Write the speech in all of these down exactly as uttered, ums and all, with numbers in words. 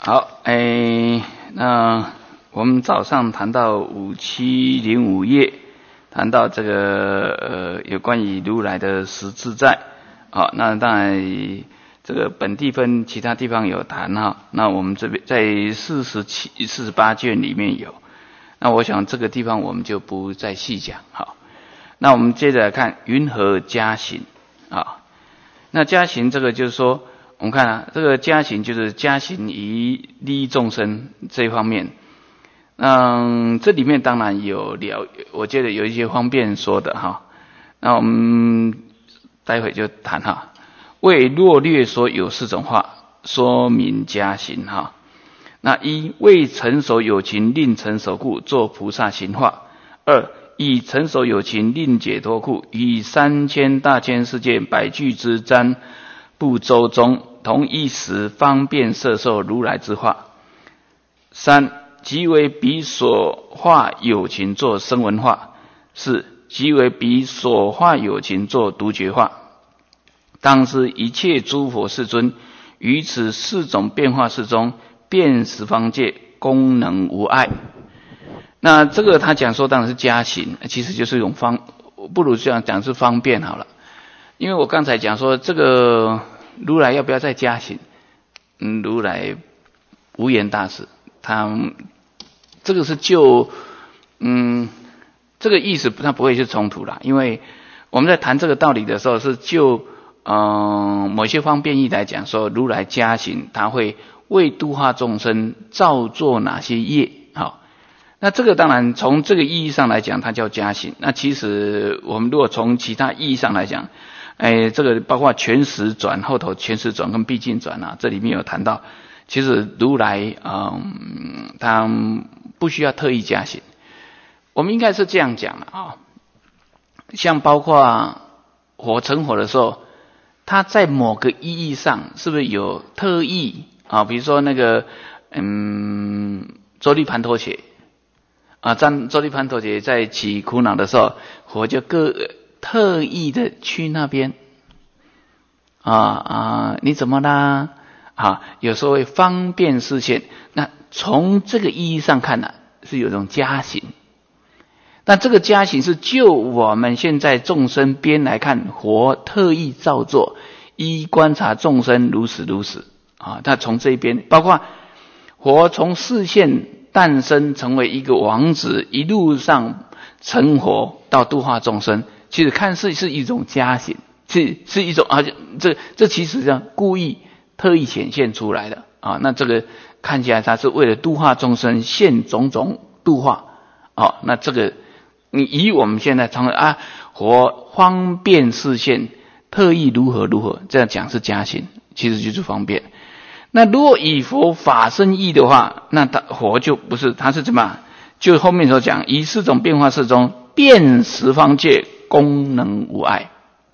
好，哎，那我们早上谈到五七零五页，谈到这个呃有关于如来的实自在，好，那当然这个本地分其他地方有谈哈，那我们这边在四十七、四十八卷里面有，那我想这个地方我们就不再细讲，好，那我们接着来看云何加行啊，那加行这个就是说。我们看啊，这个加行就是加行于利益众生这一方面。嗯，这里面当然有了，我觉得有一些方便说的哈。那我们待会就谈哈。为若略说有四种话，说明加行哈。那一为成熟有情令成熟故，作菩萨行化；二以成熟有情令解脱故，以三千大千世界百俱之瞻部洲中。同一时方便摄受如来之化。三即为彼所化有情作声闻化。四即为彼所化有情作独觉化。当知一切诸佛世尊于此四种变化事中，遍十方界功能无碍。那这个他讲说当然是加行，其实就是一种方，不如这样讲是方便好了。因为我刚才讲说这个如来要不要再加行？嗯，如来无言大事，他这个是就嗯这个意思，他不会是冲突啦。因为我们在谈这个道理的时候，是就嗯、呃、某些方便义来讲说，如来加行，他会为度化众生造作哪些业？好，那这个当然从这个意义上来讲，它叫加行。那其实我们如果从其他意义上来讲，哎，这个包括全实转后头全实转跟毕竟转啊，这里面有谈到，其实如来嗯，他不需要特意加行。我们应该是这样讲的啊，像包括火成火的时候，它在某个意义上是不是有特意啊？比如说那个嗯，周利盘陀伽啊，在周利盘陀伽在起苦恼的时候，火就各特意的去那边啊啊，你怎么啦？啊，有时候会方便视线。那从这个意义上看呢、啊，是有种加行。那这个加行是就我们现在众生边来看，佛特意造作，依观察众生如此如此啊。那从这一边，包括佛从视线诞生成为一个王子，一路上成佛到度化众生。其实看似是一种加行，是是一种啊，这这其实是故意特意显现出来的啊。那这个看起来他是为了度化众生，现种种度化哦。那这个你以我们现在常啊，活方便视线，特意如何如何这样讲是加行，其实就是方便。那如果以佛法身义的话，那他佛就不是，他是怎么？就后面所讲，以四种变化事中，遍十方界。功能无碍。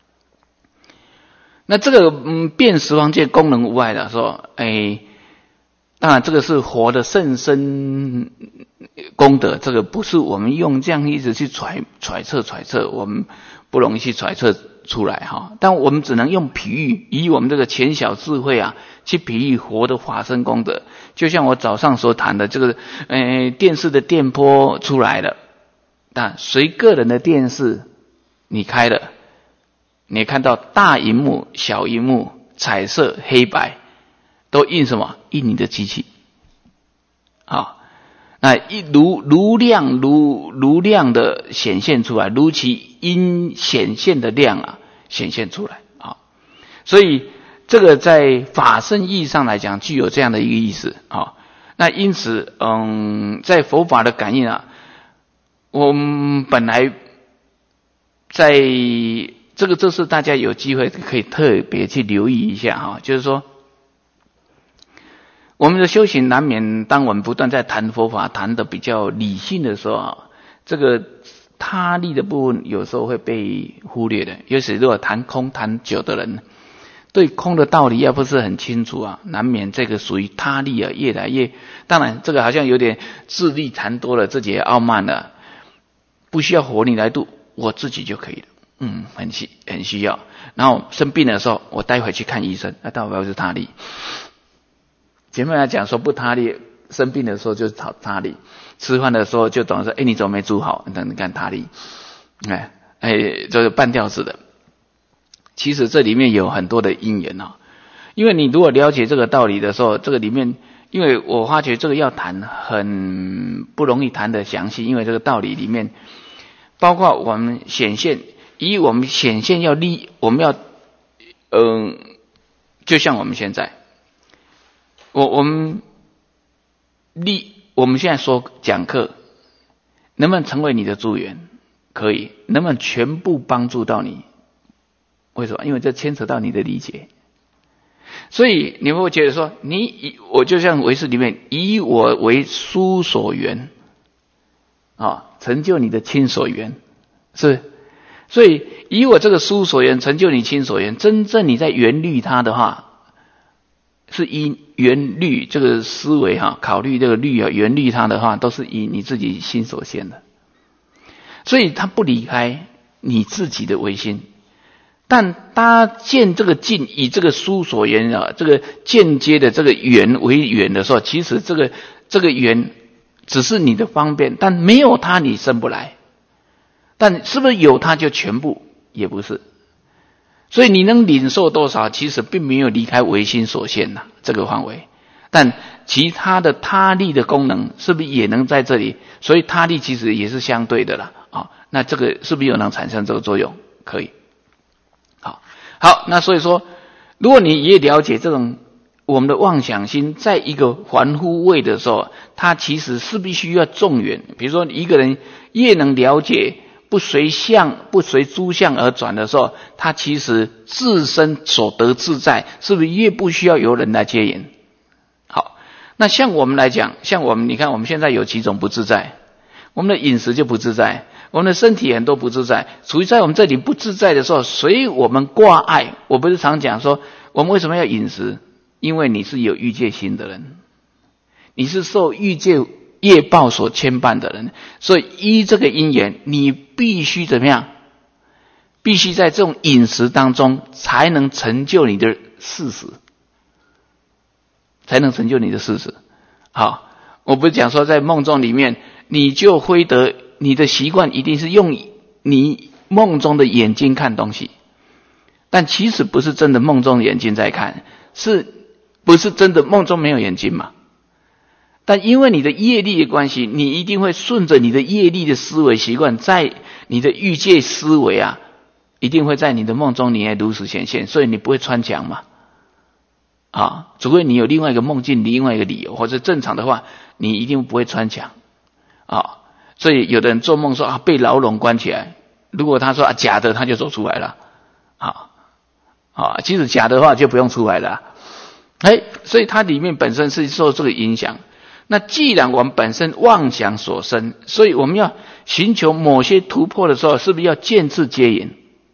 那这个嗯，遍十方界功能无碍的说，哎，当然这个是活的甚深功德，这个不是我们用这样一直去揣揣测揣测，我们不容易去揣测出来哈。但我们只能用比喻，以我们这个浅小智慧啊，去比喻活的法身功德。就像我早上所谈的这个，呃，电视的电波出来了，但随个人的电视。你开了，你看到大萤幕、小萤幕、彩色、黑白，都印什么？印你的机器。好，那一如如亮如如亮的显现出来，如其因显现的亮啊，显现出来。好，所以这个在法身意义上来讲，具有这样的一个意思。好，那因此，嗯，在佛法的感应啊，我们本来。在这个这是大家有机会可以特别去留意一下哈，就是说我们的修行难免，当我们不断在谈佛法谈的比较理性的时候啊，这个他力的部分有时候会被忽略的。尤其如果谈空谈久的人，对空的道理要不是很清楚啊，难免这个属于他力啊，越来越，当然这个好像有点自力谈多了，自己也傲慢了，不需要佛力来度。我自己就可以了，嗯，很需很需要。然后生病的时候，我待会去看医生，那到底是他力。 前面来讲说不他力，生病的时候就是讨他力，吃饭的时候就懂得说，哎，你怎么没煮好？等你看他力，哎哎，就是半吊子的。其实这里面有很多的因缘啊，因为你如果了解这个道理的时候，这个里面，因为我发觉这个要谈很不容易谈的详细，因为这个道理里面，包括我们显现，以我们显现要立，我们要，嗯、呃，就像我们现在，我我们立，我们现在说讲课，能不能成为你的助缘？可以，能不能全部帮助到你？为什么？因为这牵扯到你的理解。所以你会觉得说，你以我就像唯识里面，以我为书所缘，啊，成就你的亲所缘，是。所以以我这个书所缘成就你亲所缘，真正你在缘虑它的话，是以缘虑这个思维哈，考虑这个虑啊，缘虑它的话，都是以你自己心所现的。所以它不离开你自己的唯心。但搭建这个境，以这个书所缘啊，这个间接的这个缘为缘的时候，其实这个这个缘只是你的方便，但没有它你生不来。但是不是有它就全部？也不是。所以你能领受多少，其实并没有离开唯心所限呐、啊、这个范围。但其他的他力的功能是不是也能在这里？所以他力其实也是相对的啦啊。那这个是不是有能产生这个作用？可以。好，好，那所以说，如果你也了解这种我们的妄想心，在一个凡夫位的时候，它其实是必须要众缘。比如说，一个人越能了解不随相、不随诸相而转的时候，他其实自身所得自在，是不是越不需要有人来接引？好，那像我们来讲，像我们，你看我们现在有几种不自在，我们的饮食就不自在。我们的身体很多不自在，处于在我们这里不自在的时候，随我们挂碍。我不是常讲说，我们为什么要饮食？因为你是有欲界心的人，你是受欲界业报所牵绊的人，所以依这个因缘，你必须怎么样？必须在这种饮食当中，才能成就你的事实，才能成就你的事实。好，我不是讲说在梦中里面，你就会得。你的习惯一定是用你梦中的眼睛看东西，但其实不是真的梦中的眼睛在看，是不是真的梦中没有眼睛嘛？但因为你的业力的关系，你一定会顺着你的业力的思维习惯，在你的欲界思维啊，一定会在你的梦中你也如实显现，所以你不会穿墙嘛。啊，除非你有另外一个梦境，另外一个理由，或者正常的话，你一定不会穿墙啊。所以有的人做梦说啊被牢笼关起来，如果他说啊假的，他就走出来了，啊啊，即使假的话就不用出来了，哎，所以它里面本身是受这个影响。那既然我们本身妄想所生，所以我们要寻求某些突破的时候，是不是要见智接引？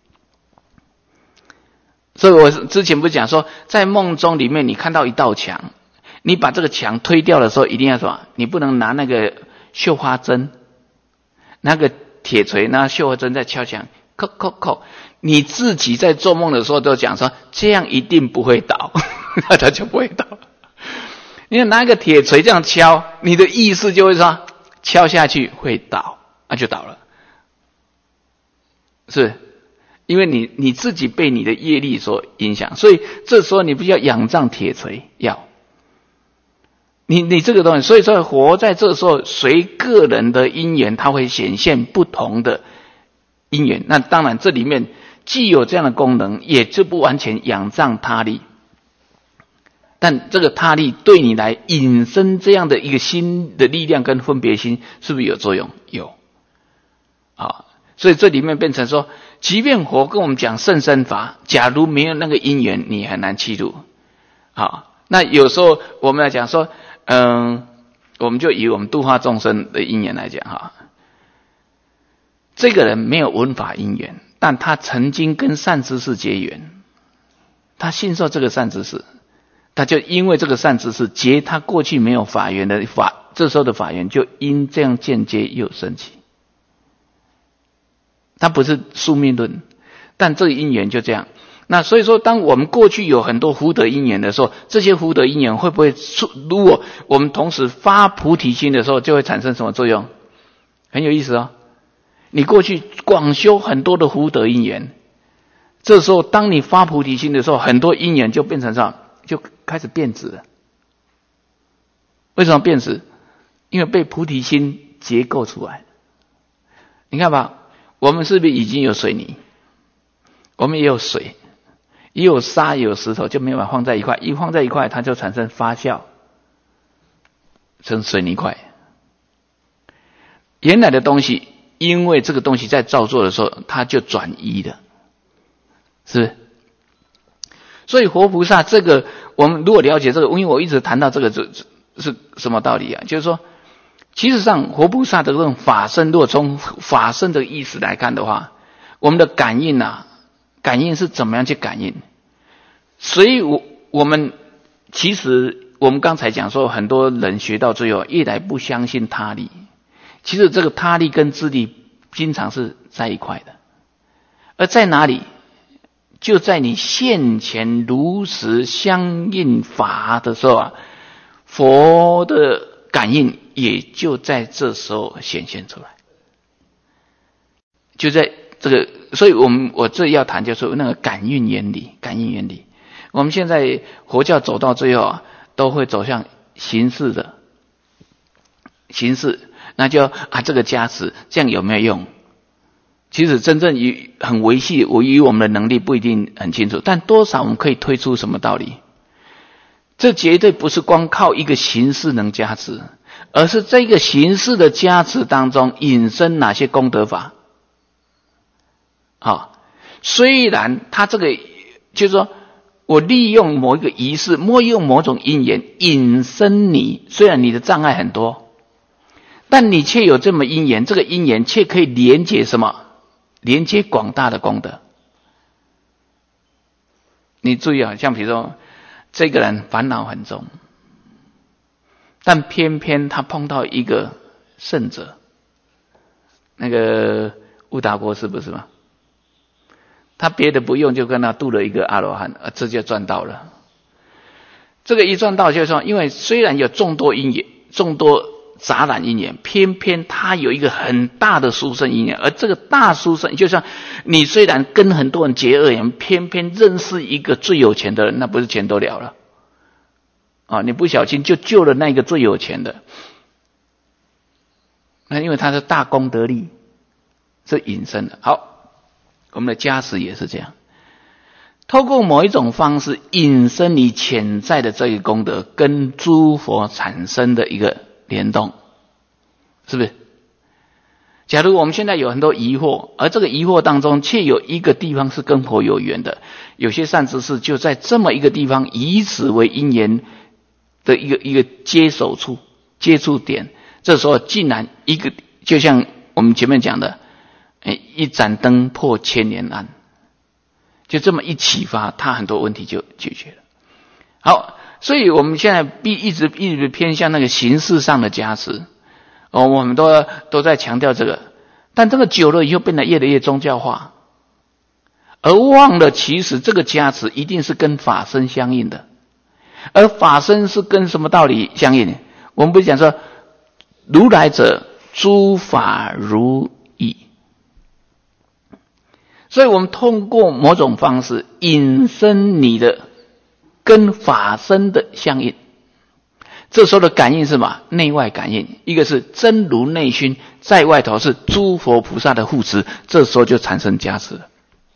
所以我之前不是讲说，在梦中里面你看到一道墙，你把这个墙推掉的时候，一定要什么？你不能拿那个绣花针。那个铁锤，那绣花针在敲墙，扣扣扣。你自己在做梦的时候都讲说，这样一定不会倒，那它就不会倒。你拿一个铁锤这样敲，你的意识就会说，敲下去会倒，那就倒了。是，因为你你自己被你的业力所影响，所以这时候你不要仰仗铁锤，要。你你这个东西，所以说活在这时候，随个人的因缘，它会显现不同的因缘。那当然，这里面既有这样的功能，也就不完全仰仗他力。但这个他力对你来引申这样的一个心的力量跟分别心，是不是有作用？有。啊，所以这里面变成说，即便佛跟我们讲甚深法，假如没有那个因缘，你很难契入。好，那有时候我们来讲说。嗯，我们就以我们度化众生的因缘来讲哈，这个人没有闻法因缘，但他曾经跟善知识结缘，他信受这个善知识，他就因为这个善知识结他过去没有法缘的法，这时候的法缘就因这样间接又升起。他不是宿命论，但这个因缘就这样。 那所以说，当我们过去有很多福德因缘的时候，这些福德因缘会不会，如果我们同时发菩提心的时候，就会产生什么作用？很有意思哦。你过去广修很多的福德因缘，这时候当你发菩提心的时候，很多因缘就变成啥？就开始变质了。为什么变质？因为被菩提心结构出来。你看吧，我们是不是已经有水泥？我们也有水。也有沙也有石头，就没有办法放在一块，一放在一块它就产生发酵成水泥块。原来的东西因为这个东西在造作的时候它就转移了，是不是？所以活菩萨这个我们如果了解这个，因为我一直谈到这个是是什么道理啊？就是说其实上活菩萨的这种法身，如果从法身的意思来看的话，我们的感应啊感应是怎么样去感应？所以我我们其实我们刚才讲说，很多人学到最后越来不相信他力，其实这个他力跟自力经常是在一块的。而在哪里？就在你现前如实相应法的时候啊，佛的感应也就在这时候显现出来。就在这个，所以我们我这要谈就是那个感应原理，感应原理。我们现在佛教走到最后啊，都会走向形式的形式，那就啊这个加持这样有没有用？其实真正于很维系，我与我们的能力不一定很清楚，但多少我们可以推出什么道理？这绝对不是光靠一个形式能加持，而是这个形式的加持当中引申哪些功德法。好，虽然他这个就是说我利用某一个仪式，利用某种因缘引申你，虽然你的障碍很多，但你却有这么因缘，这个因缘却可以连接什么？连接广大的功德。你注意啊，像比如说这个人烦恼很重，但偏偏他碰到一个圣者，那个悟达国师不是吗？他别的不用，就跟他度了一个阿罗汉，直接赚到了。这个一赚到就是说，因为虽然有众多因缘，众多杂染因缘，偏偏他有一个很大的殊胜因缘，而这个大殊胜，就像你虽然跟很多人结恶缘，偏偏认识一个最有钱的人，那不是钱都了了啊！你不小心就救了那个最有钱的，那因为他的大功德力是引申的。好。我们的加持也是这样，透过某一种方式引申你潜在的这个功德跟诸佛产生的一个联动，是不是？假如我们现在有很多疑惑，而这个疑惑当中却有一个地方是跟佛有缘的，有些善知识就在这么一个地方以此为因缘的一个一个接手处接触点，这时候竟然一个就像我们前面讲的一盏灯破千年暗，就这么一启发，他很多问题就解决了。好，所以我们现在必一直一直偏向那个形式上的加持，哦，我们都都在强调这个，但这个久了以后变得越来越宗教化，而忘了其实这个加持一定是跟法身相应的，而法身是跟什么道理相应？我们不是讲说如来者诸法如意。所以我们通过某种方式引申你的跟法身的相应，这时候的感应是什么？内外感应，一个是真如内熏，在外头是诸佛菩萨的护持，这时候就产生加持了，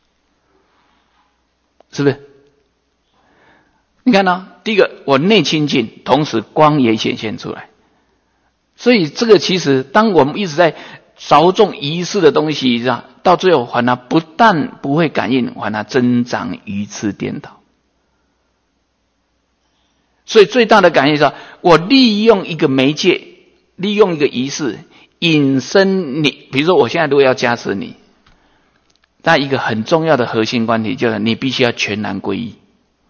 是不是？你看到第一个，我内清净，同时光也显现出来，所以这个其实当我们一直在着重仪式的东西上，到最后反而不但不会感应，反而增长愚痴颠倒。所以最大的感应是我利用一个媒介，利用一个仪式引申你，比如说我现在如果要加持你，但一个很重要的核心观点就是你必须要全然归依，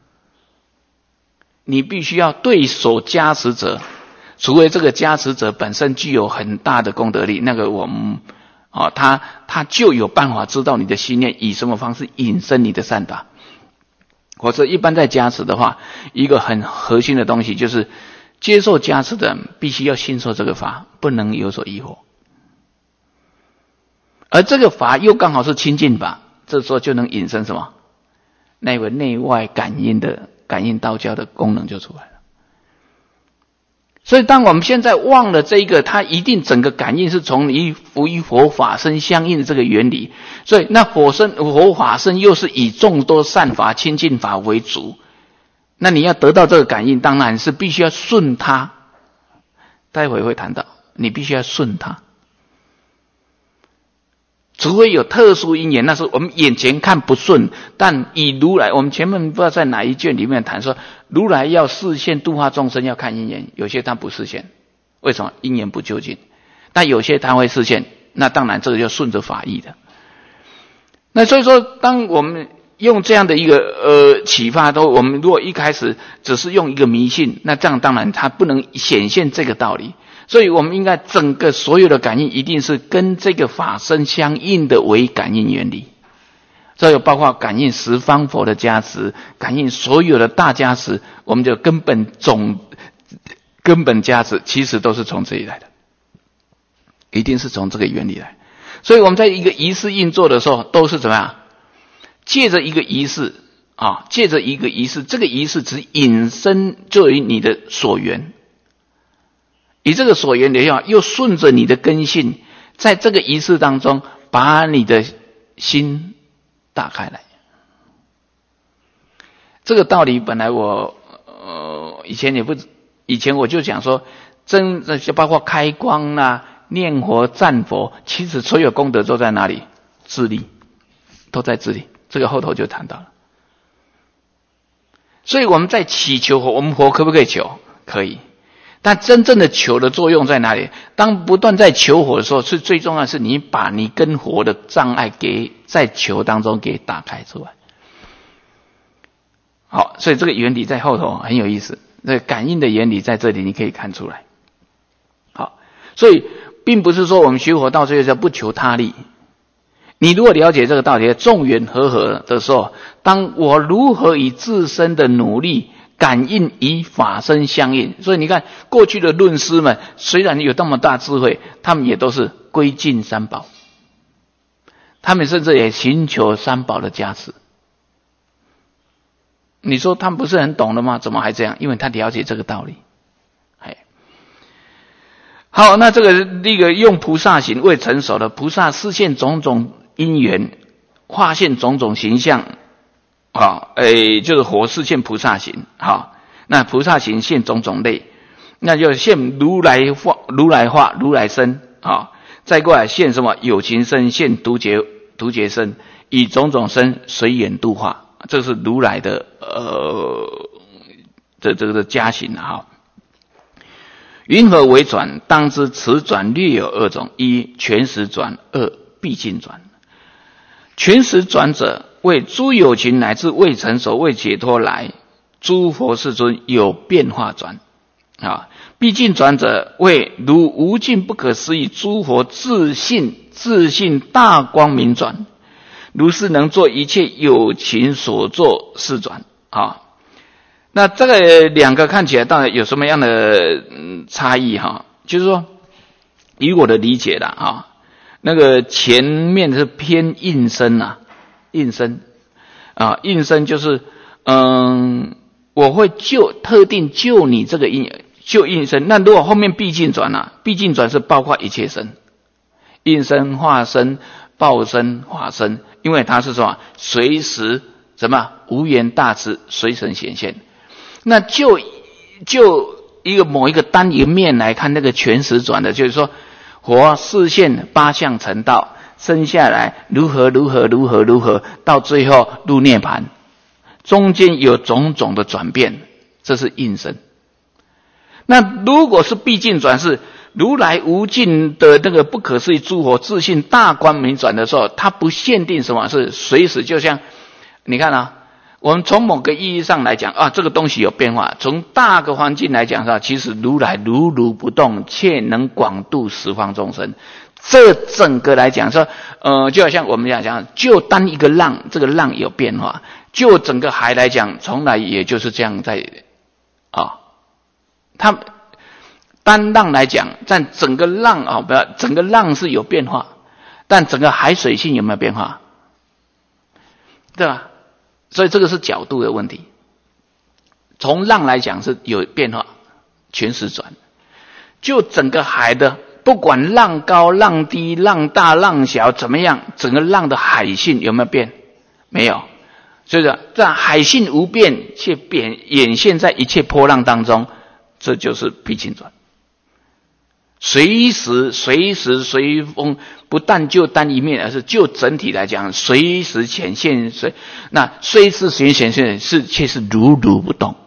你必须要对所加持者，除非这个加持者本身具有很大的功德力，那个我们哦，他他就有办法知道你的心念以什么方式引申你的善法， 或者一般在加持的话，一个很核心的东西就是接受加持的人必须要信受这个法，不能有所疑惑。而这个法又刚好是清净法，这时候就能引申什么？那个内外感应的感应道交的功能就出来了。所以当我们现在忘了这一个，它一定整个感应是从与与佛法身相应的这个原理，所以那佛身佛法身又是以众多善法清净法为主，那你要得到这个感应，当然是必须要顺它。待会会谈到，你必须要顺它，除非有特殊因缘，那是我们眼前看不顺，但以如来，我们前面不知道在哪一卷里面谈说，如来要示现度化众生要看因缘，有些他不示现，为什么？因缘不究竟。但有些他会示现，那当然这个就顺着法义的。那所以说，当我们用这样的一个呃启发，都我们如果一开始只是用一个迷信，那这样当然它不能显现这个道理。所以我们应该整个所有的感应一定是跟这个法身相应的为感应原理。这有包括感应十方佛的加持，感应所有的大加持，我们就根本总根本加持其实都是从这里来的，一定是从这个原理来。所以我们在一个仪式运作的时候，都是怎么样？借着一个仪式啊，借着一个仪式，这个仪式只引申作为你的所缘，以这个所缘的话，又顺着你的根性，在这个仪式当中，把你的心打开来。这个道理本来我呃以前也不，以前我就讲说，真就包括开光啦、啊、念佛、赞佛，其实所有功德都在哪里？自力，都在自力。这个后头就谈到了。所以我们在祈求佛，我们佛可不可以求？可以。但真正的求的作用在哪里？当不断在求佛的时候，是最重要的是你把你跟佛的障碍给在求当中给打开出来。好，所以这个原理在后头很有意思，这个感应的原理在这里你可以看出来。好，所以并不是说我们学佛到最后就不求他力。你如果了解这个道理，众缘和合的时候，当我如何以自身的努力感应与法身相应，所以你看过去的论师们虽然有那么大智慧，他们也都是归敬三宝，他们甚至也寻求三宝的加持。你说他们不是很懂的吗？怎么还这样？因为他了解这个道理。好，那这个那个用菩萨行未成熟的菩萨示现种种因缘，化现种种形象。好，诶，就是佛示现菩萨行。好，那菩萨行现种种类，那就现如来化、如来化、如来身。好，再过来现什么？有情身，现独觉、独觉身，以种种身随缘度化。这是如来的呃的这个的加行啊。云何为转？当知此转略有二种：一全实转，二毕竟转。全实转者，为诸有情乃至未成熟、未解脱来，诸佛世尊有变化转啊。毕竟转者，为如无尽不可思议诸佛自信自信大光明转，如是能做一切有情所作是转啊。那这个两个看起来当然有什么样的、嗯、差异哈？就是说，以我的理解啦啊，那个前面是偏应身呐，应身啊，应身就是嗯，我会救特定救你这个应救应身。那如果后面毕竟转啊，毕竟转是包括一切身，应身、化身、报身、化身，因为它是什么？随时什么无缘大慈，随神显现。那就就一个某一个单一面来看，那个全实转的，就是说，佛示现八相成道，生下来如何如何如何如何，到最后入涅槃，中间有种种的转变，这是应身。那如果是毕竟转，是如来无尽的那个不可思议诸佛自信大光明转的时候，它不限定什么，是随时，就像你看啊。 我们从某个意义上来讲啊，这个东西有变化。从大个环境来讲的话，其实如来如如不动，却能广度十方众生。这整个来讲说，呃，就好像我们讲讲，就单一个浪，这个浪有变化；就整个海来讲，从来也就是这样在啊，它单浪来讲，在整个浪啊，不要整个浪是有变化，但整个海水性有没有变化？对吧？所以这个是角度的问题。从浪来讲是有变化，全时转。就整个海的，不管浪高、浪低、浪大、浪小怎么样，整个浪的海性有没有变？没有。所以说，这海性无变，却变显现在一切波浪当中，这就是毕竟转。随时随时随风，不但就单一面，而是就整体来讲，随时显现。随那虽是随显现，是却是如如不动，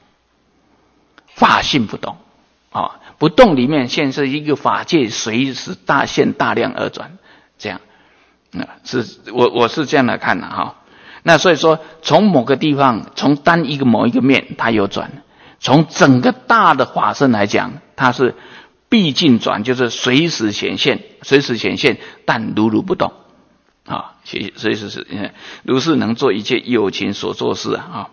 法性不动啊、哦！不动里面现是一个法界，随时大现大量而转，这样啊、嗯，是我我是这样来看的哈、哦。那所以说，从某个地方，从单一个某一个面，它有转；从整个大的法身来讲，它是毕竟转，就是随时显现，随时显现，但如如不动啊，随随时是如是能做一切有情所做事啊。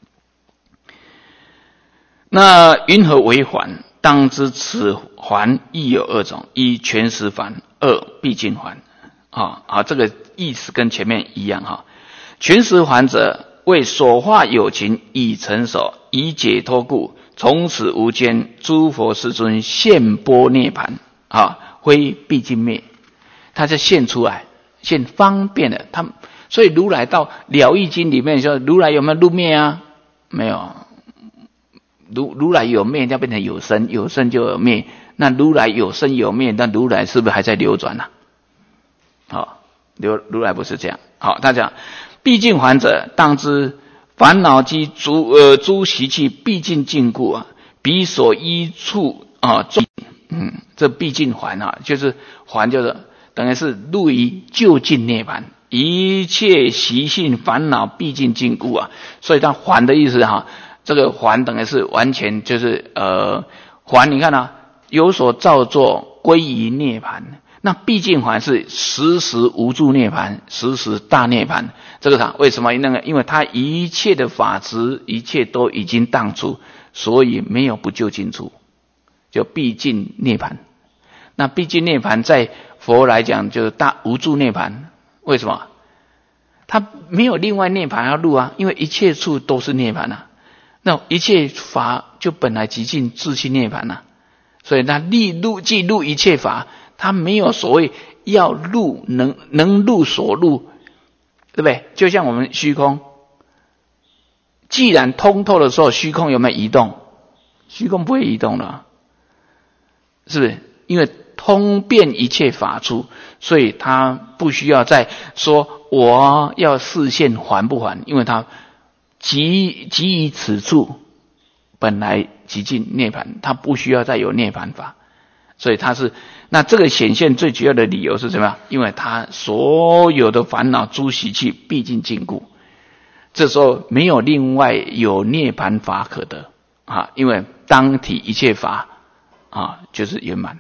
那云何为环？当知此环亦有二种：一全实环，二毕竟环。啊啊，这个意思跟前面一样哈。全实环者，为所化有情已成熟，以解脱故，从此无间诸佛世尊现般涅槃啊，非毕竟灭，它就现出来，现方便的。他所以如来到了义经里面说，如来有没有入灭啊？没有。如如来有灭，要变成有生，有生就有灭。那如来有生有灭，那如来是不是还在流转呢、啊？好、哦，流如来不是这样。好，他讲毕竟还者，当知烦恼及诸呃诸习气毕竟禁锢啊，彼所依处啊，嗯，这毕竟还啊，就是还就是等于是入于究竟涅槃，一切习性烦恼毕竟禁锢啊，所以它还的意思哈、啊，这个还等于是完全就是呃还，你看啊，有所造作归于涅槃。那毕竟还是时时无住涅槃，时时大涅槃。这个它为什么那个？因为它一切的法执，一切都已经荡除，所以没有不究竟处，就毕竟涅槃。那毕竟涅槃在佛来讲就是大无住涅槃。为什么？它没有另外涅槃要入啊，因为一切处都是涅槃啊。那一切法就本来即尽自性涅槃啊，所以它立入即入一切法。他没有所谓要入能能入所入，对不对？就像我们虚空，既然通透的时候，虚空有没有移动？虚空不会移动了，是不是？因为通遍一切法处，所以他不需要再说我要示现还不还，因为他即即于此处本来即尽涅槃，他不需要再有涅槃法。所以它是，那这个显现最主要的理由是什么样？因为它所有的烦恼诸习气毕竟禁锢，这时候没有另外有涅槃法可得啊，因为当体一切法啊就是圆满。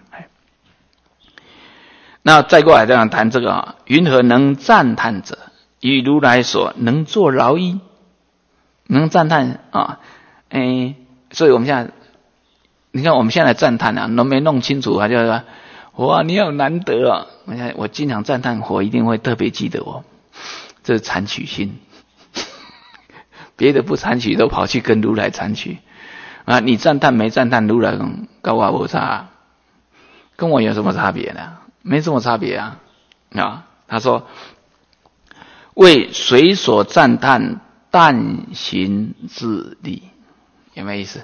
那再过来这样谈这个啊，云何能赞叹者？以如来所能作饶益，能赞叹啊，哎，所以我们现在。你看我们现在赞叹啊，都没弄清楚啊，就是说，哇，你好难得啊！我看我经常赞叹，我一定会特别记得我，这是残取心，别的不残取都跑去跟如来残取啊！你赞叹没赞叹，如来跟我无差，跟我有什么差别呢？没什么差别啊！啊，他说为随所赞叹，但行自利，有没有意思？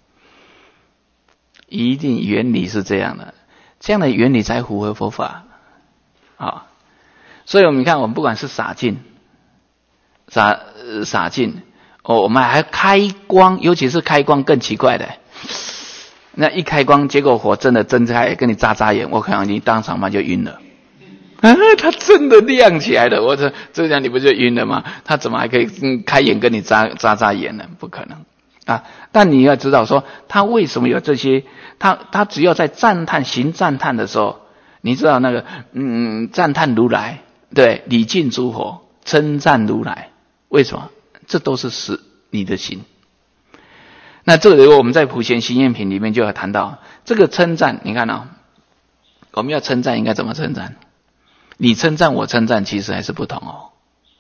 一定原理是这样的，这样的原理才符合佛法啊。所以我们看，我们不管是洒净、洒洒净，哦，我们还开光，尤其是开光更奇怪的。那一开光，结果火真的睁开，跟你眨眨眼，我可能你当场嘛就晕了啊，他真的亮起来了！我这这样你不就晕了吗？他怎么还可以、嗯、开眼跟你眨眨眨眼呢？不可能啊！但你要知道说，他为什么有这些？他他只要在赞叹行赞叹的时候，你知道那个嗯，赞叹如来，对，礼敬诸佛，称赞如来，为什么？这都是使你的心。那这个我们在普贤行愿品里面就有谈到这个称赞，你看啊、哦，我们要称赞应该怎么称赞？你称赞我称赞其实还是不同哦。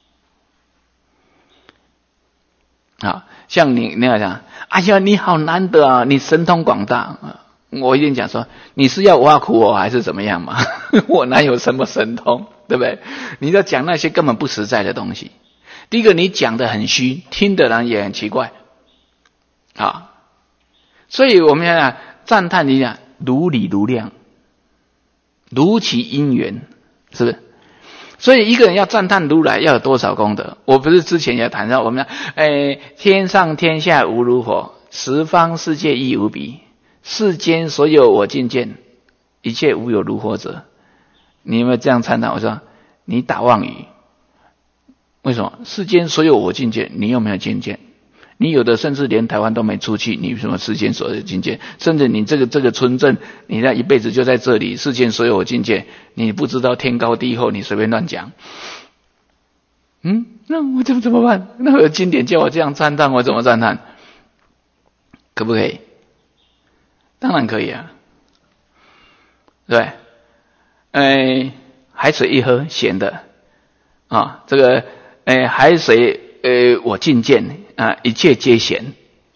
好，像你那样讲，哎呀，你好难得啊，你神通广大，我一定讲说，你是要挖苦我还是怎么样嘛？我哪有什么神通，对不对？你要讲那些根本不实在的东西。第一个，你讲的很虚，听的人也很奇怪。啊，所以我们要赞叹一下，如理如量，如其因缘，是不是？所以一个人要赞叹如来，要有多少功德？我不是之前也谈到，我们诶，天上天下无如佛，十方世界亦无比，世间所有我尽见，一切无有如佛者。你有没有这样赞叹？我说你打妄语。为什么？世间所有我尽见，你有没有尽见？你有的甚至连台湾都没出去，你什么世间所有境界？甚至你这个这个村镇，你那一辈子就在这里，世间所有境界，你不知道天高地厚，你随便乱讲。嗯，那我怎么怎么办？那有经典叫我这样赞叹，我怎么赞叹？可不可以？当然可以啊，对，哎，海水一喝咸的啊，这个哎海水呃我尽见。啊，一切皆咸。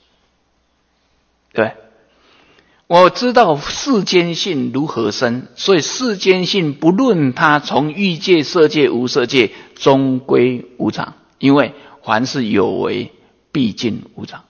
对，我知道世间性如何生，所以世间性不论它从欲界、色界、无色界，终归无常。因为凡是有为，毕竟无常。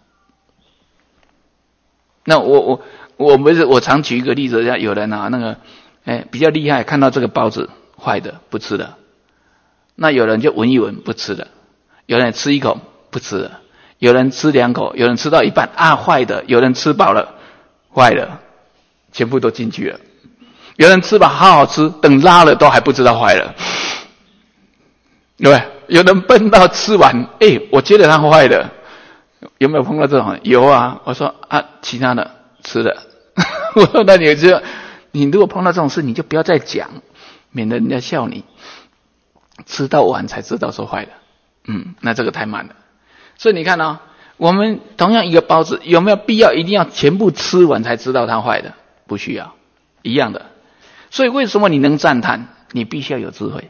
那我我我不是我常举一个例子，像有人啊那个哎比较厉害，看到这个包子坏的不吃的，那有人就闻一闻不吃的，有人吃一口不吃的。有人吃两口，有人吃到一半啊坏的，有人吃饱了坏了，全部都进去了。有人吃饱好好吃，等拉了都还不知道坏了，对不对？有人笨到吃完，哎，我觉得它坏了，有没有碰到这种？有啊，我说啊，其他的吃的，我说那你就你如果碰到这种事，你就不要再讲，免得人家笑你。吃到完才知道说坏了，嗯，那这个太慢了。所以你看哦，我们同样一个包子，有没有必要一定要全部吃完才知道它坏的？不需要，一样的。所以为什么你能赞叹？你必须要有智慧，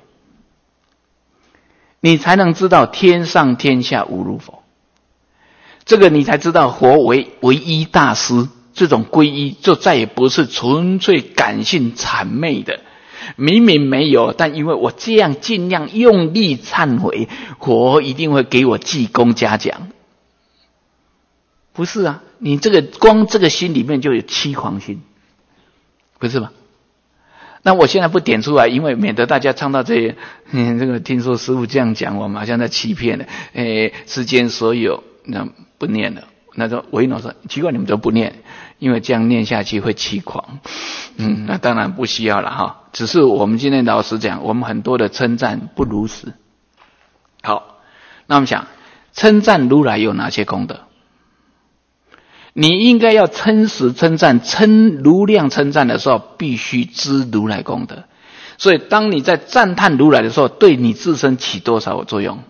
你才能知道天上天下无如佛。这个你才知道佛为唯一大师，这种皈依就再也不是纯粹感性谄媚的。明明没有，但因为我这样尽量用力忏悔，佛一定会给我记功嘉奖。不是啊，你这个光这个心里面就有欺狂心，不是吗？那我现在不点出来，因为免得大家唱到这些，嗯，这个听说师父这样讲，我们好像在欺骗了。诶，世间所有那不念了。那说维诺说奇怪，你们都不念，因为这样念下去会欺狂。嗯，那当然不需要了哈。只是我们今天老实讲，我们很多的称赞不如实。好，那我们想称赞如来有哪些功德？你应该要称实称赞、称如量称赞的时候，必须知如来功德。所以当你在赞叹如来的时候，对你自身起多少作用？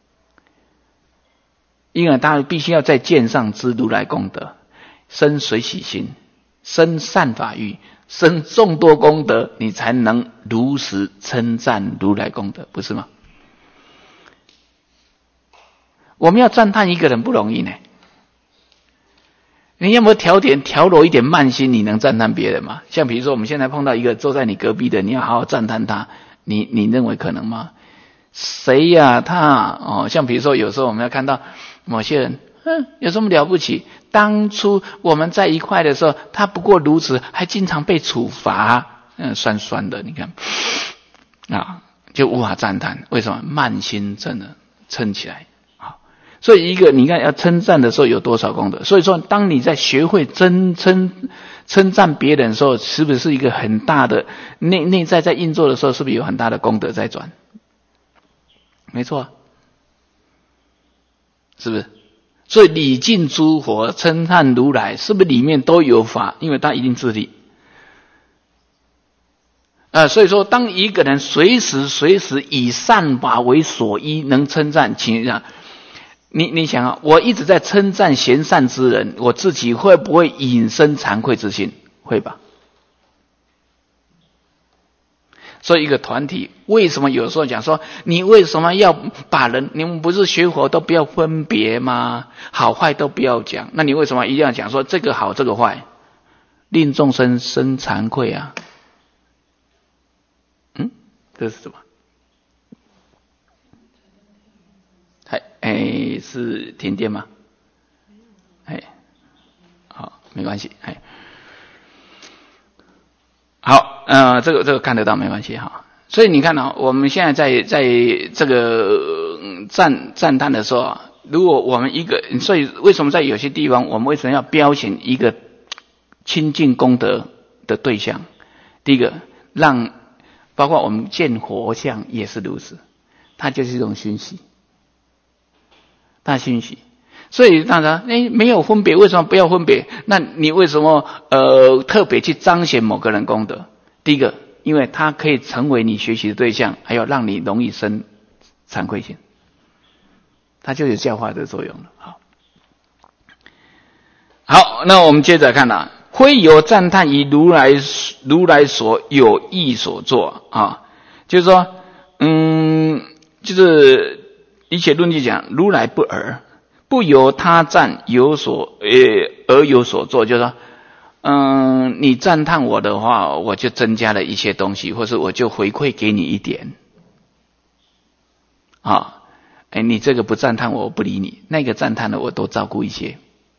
因为大家必须要在见上知如来功德，生随喜心，生善法欲，生众多功德，你才能如实称赞如来功德，不是吗？我们要赞叹一个人不容易呢。你有没有调点调柔一点慢心，你能赞叹别人吗？像比如说我们现在碰到一个坐在你隔壁的，你要好好赞叹他，你你认为可能吗？谁呀、啊、他哦，像比如说有时候我们要看到某些人，嗯，有什么了不起？当初我们在一块的时候，他不过如此，还经常被处罚，嗯，酸酸的，你看啊，就无法赞叹。为什么？慢心真的撑起来。所以一个你看要称赞的时候有多少功德？所以说当你在学会真称称赞别人的时候，是不是一个很大的内内在在运作的时候，是不是有很大的功德在转？没错，是不是？所以礼敬诸佛，称叹如来，是不是里面都有法？因为他一定自利。呃，所以说，当一个人随时随时以善法为所依，能称赞，请讲，你你想啊，我一直在称赞贤善之人，我自己会不会引生惭愧之心？会吧？所以一个团体，为什么有时候讲说，你为什么要把人？你们不是学佛都不要分别吗？好坏都不要讲，那你为什么一定要讲说这个好，这个坏，令众生生惭愧啊？嗯，这是什么？哎哎，是停电吗？哎，好，没关系，哎。好，呃，这个这个看得到没关系哈。所以你看啊，我们现在在在这个赞赞叹的时候，如果我们一个，所以为什么在有些地方我们为什么要标显一个亲近功德的对象？第一个，让包括我们见佛像也是如此，它就是一种熏习，它熏习。所以当然，哎，没有分别，为什么不要分别？那你为什么呃特别去彰显某个人功德？第一个，因为他可以成为你学习的对象，还有让你容易生惭愧心，它就有教化的作用了。好，好，那我们接着看啊，非有赞叹以如来如来所有意所作啊，就是说，嗯，就是一切论句讲，如来不尔。不由他赞有所呃而有所作，就是说，嗯，你赞叹我的话，我就增加了一些东西，或是我就回馈给你一点，啊，哎，你这个不赞叹我，我不理你；那个赞叹的，我多照顾一些。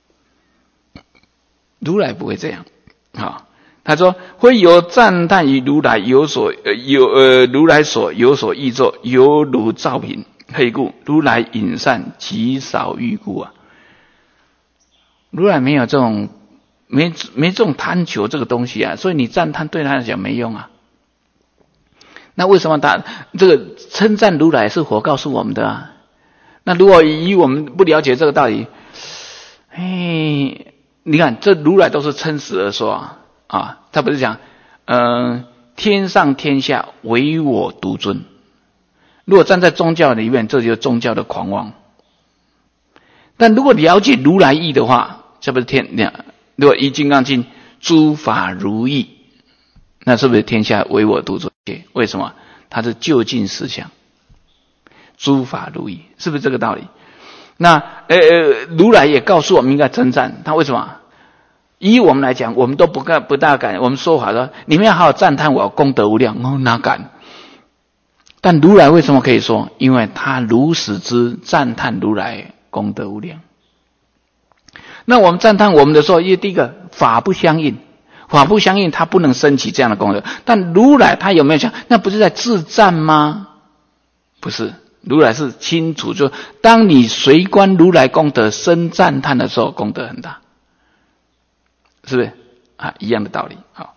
如来不会这样，啊，他说会有赞叹于如来有所呃有呃如来所有所意作，犹如照品。何故？如来隐善，极少欲故啊！如来没有这种没没这种贪求这个东西啊，所以你赞叹对他来讲没用啊。那为什么他这个称赞如来是佛告诉我们的啊？那如果以我们不了解这个道理，哎，你看这如来都是称实而说啊，啊，他不是讲，嗯、呃，天上天下唯我独尊。如果站在宗教里面，这就是宗教的狂妄。但如果了解如来意的话，这不是天？如果依《金刚经》，诸法如意，那是不是天下唯我独尊？为什么？它是究竟实相，诸法如意，是不是这个道理？那呃，如来也告诉我们应该称赞他，为什么？以我们来讲，我们都不敢不大敢。我们说法说，你们要好好赞叹我功德无量，哦，哪敢？但如来为什么可以说？因为他如实之赞叹如来功德无量。那我们赞叹我们的时候，因为第一个法不相应，法不相应，他不能升起这样的功德。但如来他有没有想？那不是在自赞吗？不是，如来是清楚，就当你随观如来功德生赞叹的时候，功德很大，是不是啊？一样的道理。好。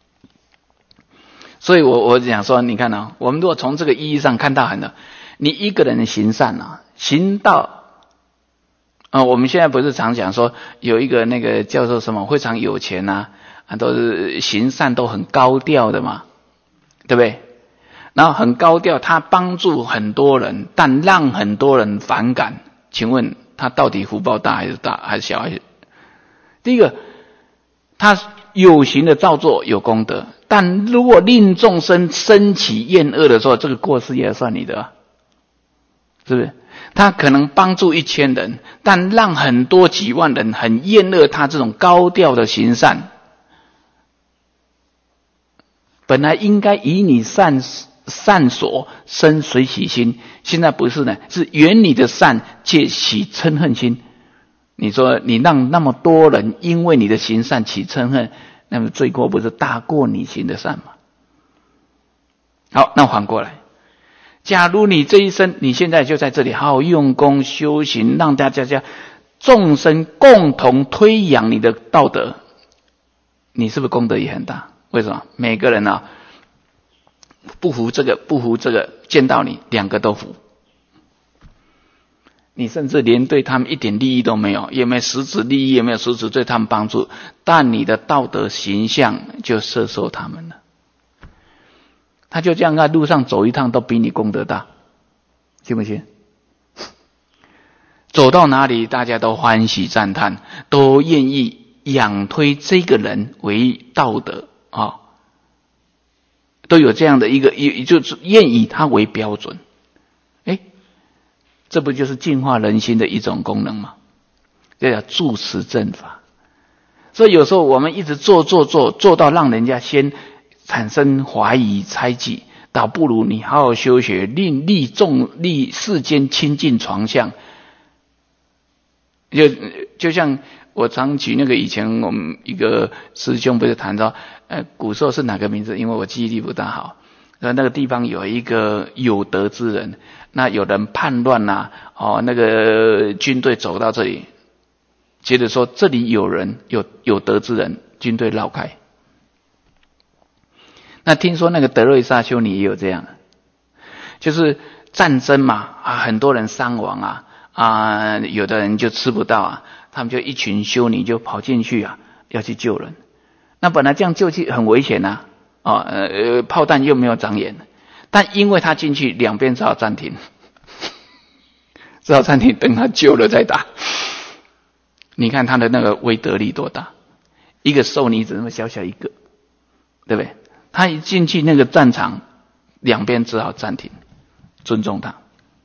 所以我我讲说，你看啊，我们如果从这个意义上看到很多，你一个人行善啊，行道啊、呃，我们现在不是常讲说有一个那个叫做什么非常有钱啊，啊都是行善都很高调的嘛，对不对？然后很高调，他帮助很多人，但让很多人反感。请问他到底福报大还是大还是小？还是第一个，他有形的造作有功德。但如果令众生生起厌恶的时候，这个过失也要算你的、啊，是不是？他可能帮助一千人，但让很多几万人很厌恶他这种高调的行善。本来应该以你善善所生随喜心，现在不是呢，是缘你的善借起嗔恨心。你说你让那么多人因为你的行善起嗔恨，那么罪过不是大过你行的善吗？好，那反过来，假如你这一生，你现在就在这里好好用功修行，让大家家众生共同推扬你的道德， 你是不是功德也很大？为什么？每个人啊，不服这个，不服这个，见到你两个都服。你甚至连对他们一点利益都没有，也没有实质利益，也没有实质对他们帮助，但你的道德形象就摄受他们了。他就这样在路上走一趟，都比你功德大，信不信？走到哪里，大家都欢喜赞叹，都愿意仰推这个人为道德啊、哦，都有这样的一个，就是愿以他为标准。哎，这不就是净化人心的一种功能吗？这叫住持正法。所以有时候我们一直做做做，做到让人家先产生怀疑猜忌，倒不如你好好修学，令利众利世间清净床相。就就像我常举那个以前我们一个师兄不是谈到，呃，古时候是哪个名字？因为我记忆力不大好。那那个地方有一个有德之人，那有人叛乱呐、啊，哦，那个军队走到这里，接着说这里有人有有德之人，军队绕开。那听说那个德瑞萨修女也有这样，就是战争嘛啊，很多人伤亡啊。啊，有的人就吃不到啊，他们就一群修女就跑进去啊，要去救人。那本来这样救去很危险呐、啊，啊，呃，炮弹又没有长眼，但因为他进去，两边只好暂停，只好暂停，等他救了再打。你看他的那个威德力多大，一个瘦女子那么小小一个，对不对？他一进去那个战场，两边只好暂停，尊重他。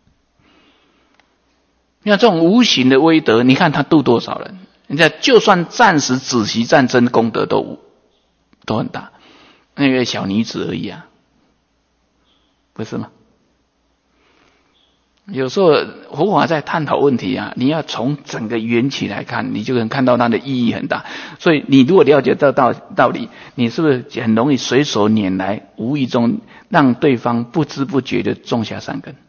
那这种无形的威德，你看他度多少人？人家就算暂时止息战争，功德都都很大。那个小女子而已啊，不是吗？有时候佛法在探讨问题啊，你要从整个缘起来看，你就能看到它的意义很大。所以你如果了解到道道理，你是不是很容易随手拈来，无意中让对方不知不觉的种下善根？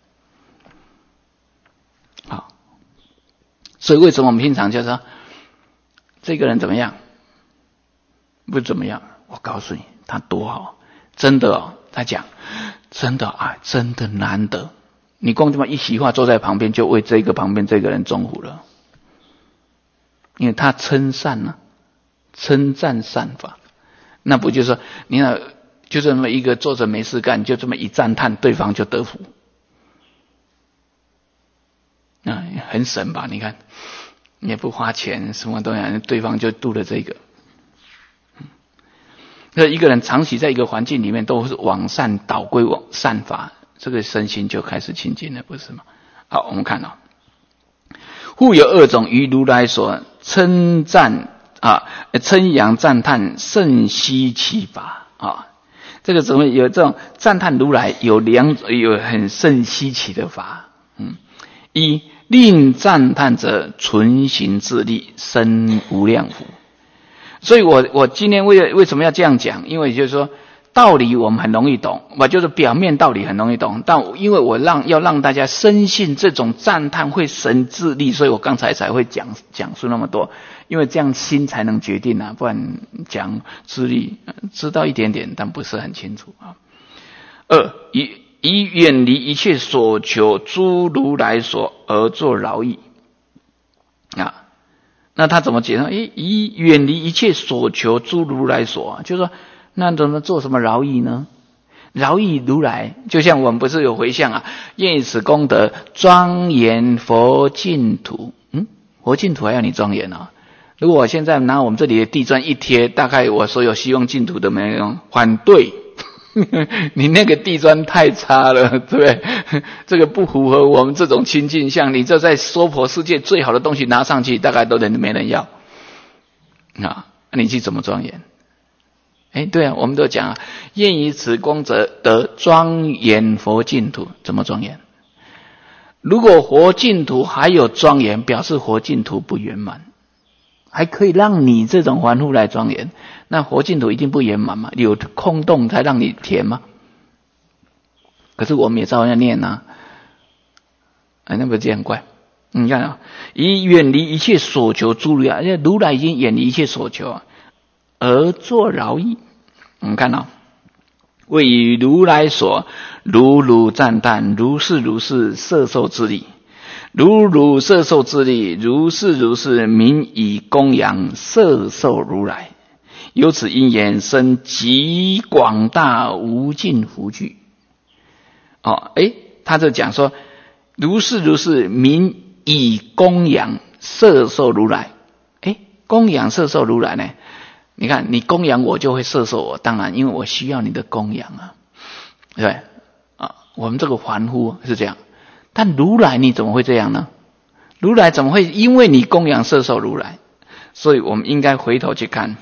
好。所以为什么我们平常就说这个人怎么样？不怎么样，我告诉你他多好，真的哦，他讲真的啊，真的难得。你光这么一席话坐在旁边，就为这个旁边这个人中福了，因为他称善呢、啊，称赞善法，那不就是说你那就这么一个坐着没事干，就这么一赞叹，对方就得福。啊，很省吧？你看，也不花钱，什么东西，对方就度了这个。那一个人长期在一个环境里面都是往善导归往善法，这个身心就开始清净了，不是吗？好，我们看到、哦，复有二种于如来所称赞啊，称扬赞叹甚稀奇法啊。这个怎么有这种赞叹如来有两有很甚稀奇的法？嗯。一令赞叹者存行自利，生无量福。所以我我今天为为什么要这样讲？因为就是说道理我们很容易懂，我就是表面道理很容易懂，但因为我让要让大家深信这种赞叹会生自利，所以我刚才才会讲讲述那么多，因为这样心才能决定啊，不然讲自利知道一点点，但不是很清楚啊。二以以远离一切所求诸如来所而作饶益啊，那他怎么解释？诶，以远离一切所求诸如来所、啊，就是说，那怎么做什么饶益呢？饶益如来，就像我们不是有回向啊，愿以此功德庄严佛净土。嗯，佛净土还要你庄严啊？如果我现在拿我们这里的地砖一贴，大概我所有希望净土的没有反对。你那个地砖太差了，对不对？这个不符合我们这种清净相。你这在娑婆世界最好的东西拿上去，大概都人没人要啊！你去怎么庄严？哎，对啊，我们都讲啊，愿以此功德得庄严佛净土，怎么庄严？如果佛净土还有庄严，表示佛净土不圆满，还可以让你这种凡夫来庄严。那佛净土一定不圆满嘛？有空洞才让你填吗？可是我们也照样念啊，哎，那不是这样怪？你看啊，以远离一切所求诸如来，如来已经远离一切所求啊， 而作饶益。我们看到、哦、谓于如来所，如如赞叹，如是如是摄受之力，如如摄受之力，如是如是民以供养摄受如来，由此因缘生极广大无尽福聚。哦，诶，他就讲说，如是如是民以供养摄受如来。诶，供养摄受如来呢？你看，你供养我就会摄受我，当然因为我需要你的供养啊，对不对？啊，我们这个凡夫是这样，但如来你怎么会这样呢？如来怎么会因为你供养摄受如来？所以我们应该回头去看，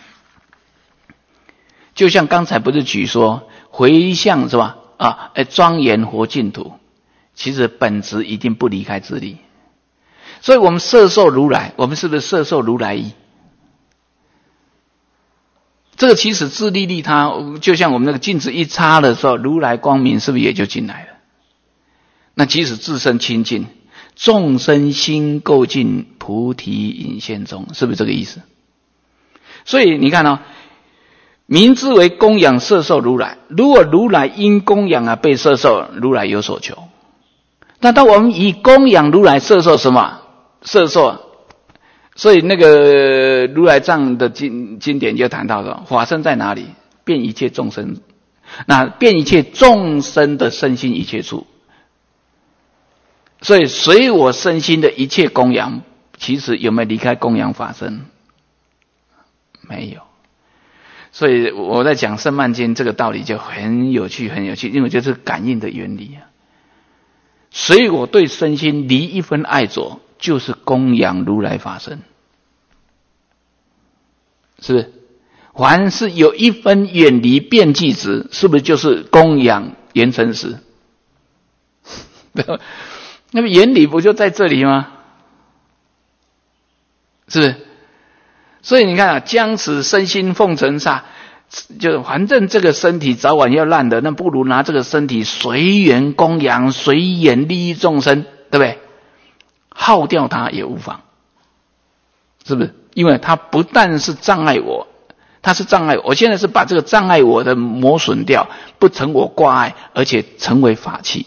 就像刚才不是举说回向是吧？啊，庄严活净土，其实本质一定不离开自利。所以我们摄受如来，我们是不是摄受如来意？这个其实自利利他，就像我们那个镜子一插的时候，如来光明是不是也就进来了？那即使自身清净，众生心垢尽，菩提隐现中，是不是这个意思？所以你看哦，名之为供养摄受如来，如果如来因供养而被摄受，如来有所求。那当我们以供养如来摄受什么？摄受，所以那个如来藏的经经典就谈到了法身在哪里？遍一切众生，那遍一切众生的身心一切处。所以随我身心的一切供养，其实有没有离开供养法身？没有。所以我在讲圣曼经这个道理就很有趣，很有趣，因为这是感应的原理啊。随我对身心离一分爱着，就是供养如来法身，是不是？凡是有一分远离遍计值，是不是就是供养圆成实？那么原理不就在这里吗？是不是？所以你看啊，将此身心奉承刹，就反正这个身体早晚要烂的，那不如拿这个身体随缘供养，随缘利益众生，对不对？耗掉它也无妨，是不是？因为它不但是障碍我，它是障碍我，我现在是把这个障碍我的磨损掉，不成我挂碍，而且成为法器。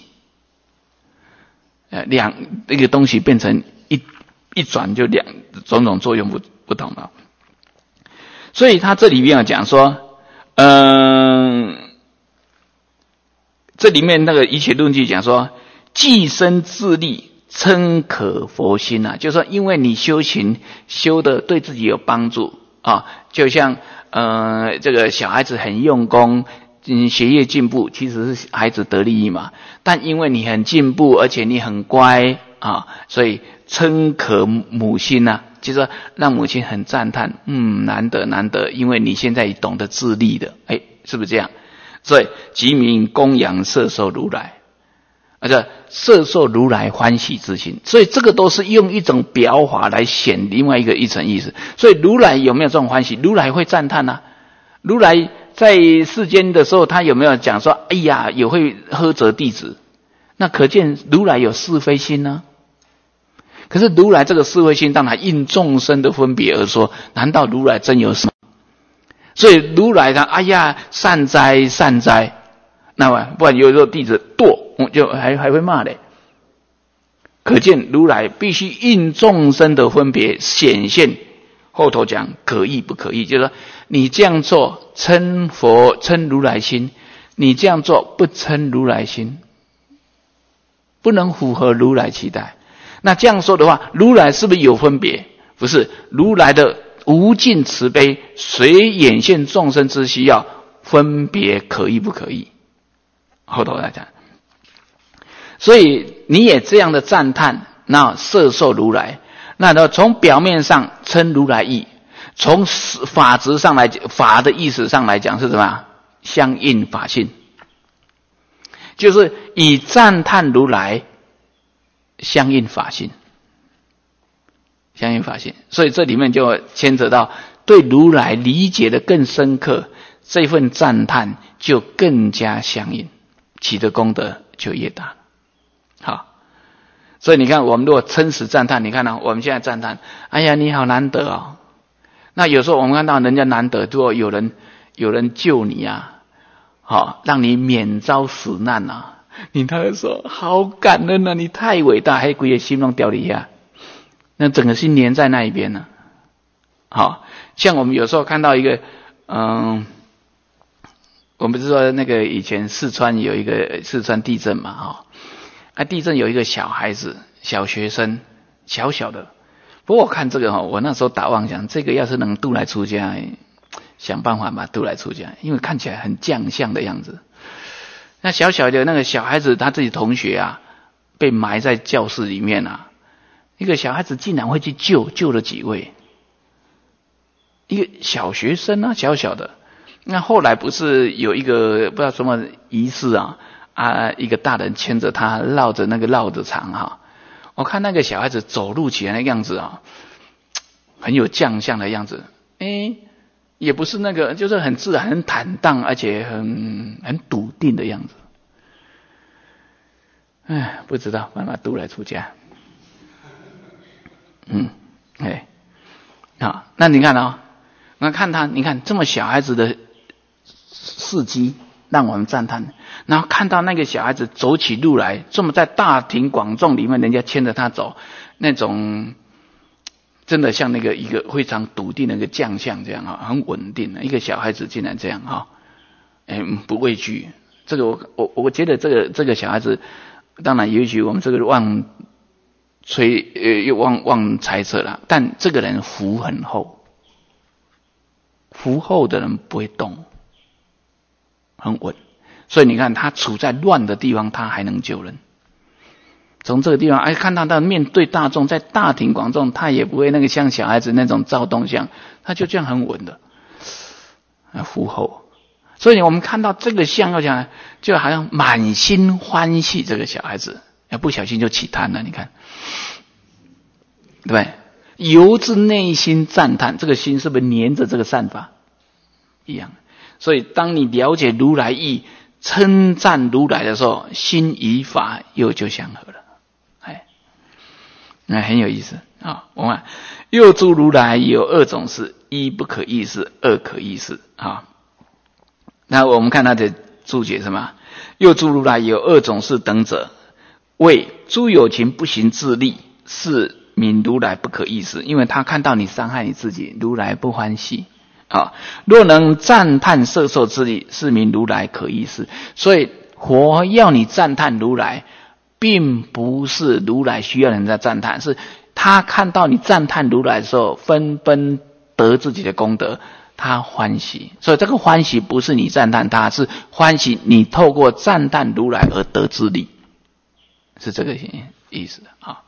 呃，两这个东西变成一一转就两种种作用不不同了。所以他这里面讲说，嗯、呃，这里面那个一切论据讲说，既生自利，称可佛心啊，就是说，因为你修行修的对自己有帮助啊，就像呃这个小孩子很用功。嗯，学业进步其实是孩子得利益嘛，但因为你很进步，而且你很乖啊，所以称可母心啊，就是说让母亲很赞叹，嗯，难得难得，因为你现在懂得自立的，哎，是不是这样？所以即名供养摄受如来，而且摄受如来欢喜之心，所以这个都是用一种表法来显另外一个一层意思。所以如来有没有这种欢喜？如来会赞叹啊，如来。在世间的时候，他有没有讲说，哎呀，也会呵责弟子？那可见如来有是非心呢、啊。可是如来这个是非心，当然应众生的分别而说，难道如来真有什么？所以如来他，哎呀，善哉善哉，那么不然有时候弟子堕，就还还会骂嘞。可见如来必须应众生的分别显现。后头讲可议不可议，就是说你这样做称佛称如来心，你这样做不称如来心，不能符合如来期待。那这样说的话，如来是不是有分别？不是，如来的无尽慈悲随眼现众生之需要，分别可议不可议。后头来讲，所以你也这样的赞叹，那摄受如来。那从表面上称如来意，从法执上来讲，法的意思上来讲是什么？相应法性，就是以赞叹如来相应法性，相应法性。所以这里面就牵扯到对如来理解的更深刻，这份赞叹就更加相应，起的功德就越大。好。所以你看，我们如果称实赞叹，你看呢、啊？我们现在赞叹，哎呀，你好难得哦！ 那有时候我们看到人家难得，如果有人有人救你啊，好、哦、让你免遭死难啊，你他会说好感恩啊，你太伟大，还鬼也心弄掉底下，那整个心连在那一边呢、啊。好、哦，像我们有时候看到一个，嗯，我们不是说那个以前四川有一个四川地震嘛，哈、哦，啊地震有一个小孩子，小学生，小小的。不过我看这个哈，我那时候打妄想，这个要是能渡来出家，想办法把渡来出家，因为看起来很将相的样子。那小小的那个小孩子，他自己同学啊，被埋在教室里面啊，一个小孩子竟然会去救，救了几位，一个小学生啊，小小的。那后来不是有一个不知道什么仪式啊啊，一个大人牵着他绕着那个绕着场哈。我看那个小孩子走路起来的样子啊，很有将相的样子，诶，也不是那个，就是很自然、很坦荡，而且很很笃定的样子。哎，不知道慢慢渡来出家。嗯，哎，好，那你看啊、哦，那看他，你看这么小孩子的事迹，让我们赞叹。然后看到那个小孩子走起路来，这么在大庭广众里面，人家牵着他走，那种真的像那个一个非常笃定的一个将相这样啊，很稳定的一个小孩子竟然这样哈，哎，不畏惧。这个我我我觉得这个这个小孩子，当然也许我们这个妄吹呃又妄妄猜测了，但这个人福很厚，福厚的人不会动，很稳。所以你看他处在乱的地方，他还能救人。从这个地方哎，看到他面对大众，在大庭广众，他也不会那个像小孩子那种躁动相，他就这样很稳的啊，福厚。所以我们看到这个相，要讲就好像满心欢喜，这个小孩子要不小心就起贪了，你看，对不对？由自内心赞叹，这个心是不是黏着这个善法一样？所以当你了解如来意，称赞如来的时候，心与法又就相合了，哎，那很有意思啊、哦。我们又诸如来有二种事：一不可议事，二可议事啊、哦。那我们看他的注解什么？又诸如来有二种事等者，为诸有情不行自利，是名如来不可议事。因为他看到你伤害你自己，如来不欢喜。啊，若能赞叹摄受之力，是名如来可议事。所以佛要你赞叹如来，并不是如来需要人家赞叹，是他看到你赞叹如来的时候，纷纷得自己的功德，他欢喜。所以这个欢喜不是你赞叹他，是欢喜你透过赞叹如来而得之力，是这个意思啊。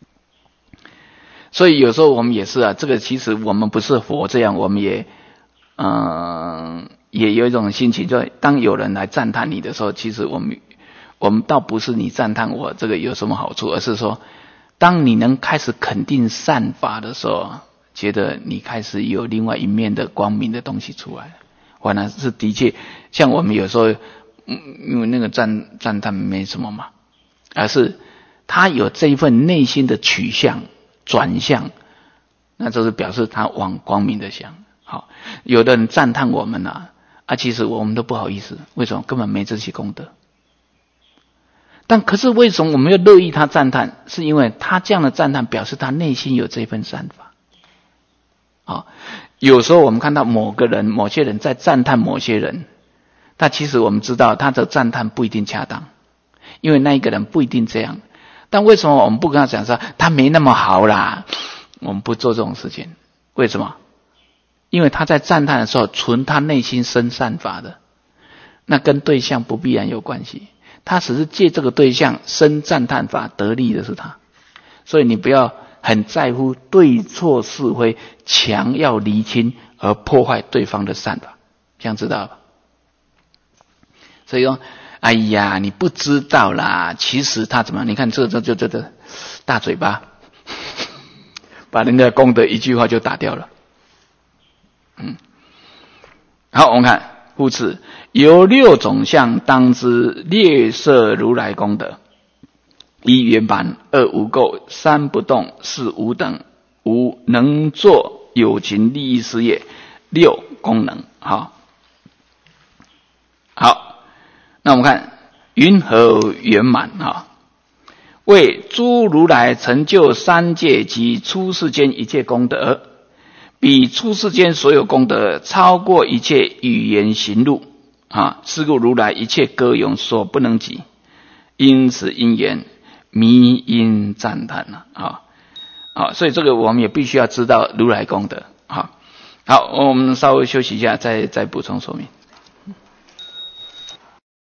所以有时候我们也是啊，这个其实我们不是佛这样，我们也嗯，也有一种心情，就当有人来赞叹你的时候，其实我们我们倒不是你赞叹我这个有什么好处，而是说，当你能开始肯定善法的时候，觉得你开始有另外一面的光明的东西出来了。反而是的确，像我们有时候，嗯，因为那个赞赞叹没什么嘛，而是他有这一份内心的取向转向，那就是表示他往光明的向。好，有的人赞叹我们啊，啊，其实我们都不好意思，为什么？根本没这些功德。但可是为什么我们要乐意他赞叹？是因为他这样的赞叹表示他内心有这份善法。好，有时候我们看到某个人、某些人在赞叹某些人，但其实我们知道他的赞叹不一定恰当，因为那一个人不一定这样。但为什么我们不跟他讲说他没那么好啦？我们不做这种事情，为什么？因为他在赞叹的时候，纯他内心生善法的，那跟对象不必然有关系。他只是借这个对象生赞叹法得利的是他，所以你不要很在乎对错是非，强要厘清而破坏对方的善法，这样知道吧？所以说，哎呀，你不知道啦，其实他怎么？你看这这这这这大嘴巴，把人家的功德一句话就打掉了。嗯，好，我们看复次，有六种相当知列摄如来功德：一圆满，二无垢，三不动，四无等，五能作有情利益事业六功能。好，好，那我们看云何圆满啊？为诸如来成就三界及出世间一切功德，比出世间所有功德超过一切语言行路啊！是故如来一切歌咏所不能及，因此因缘迷因赞叹了啊！好，所以这个我们也必须要知道如来功德。好，好，我们稍微休息一下，再再补充说明。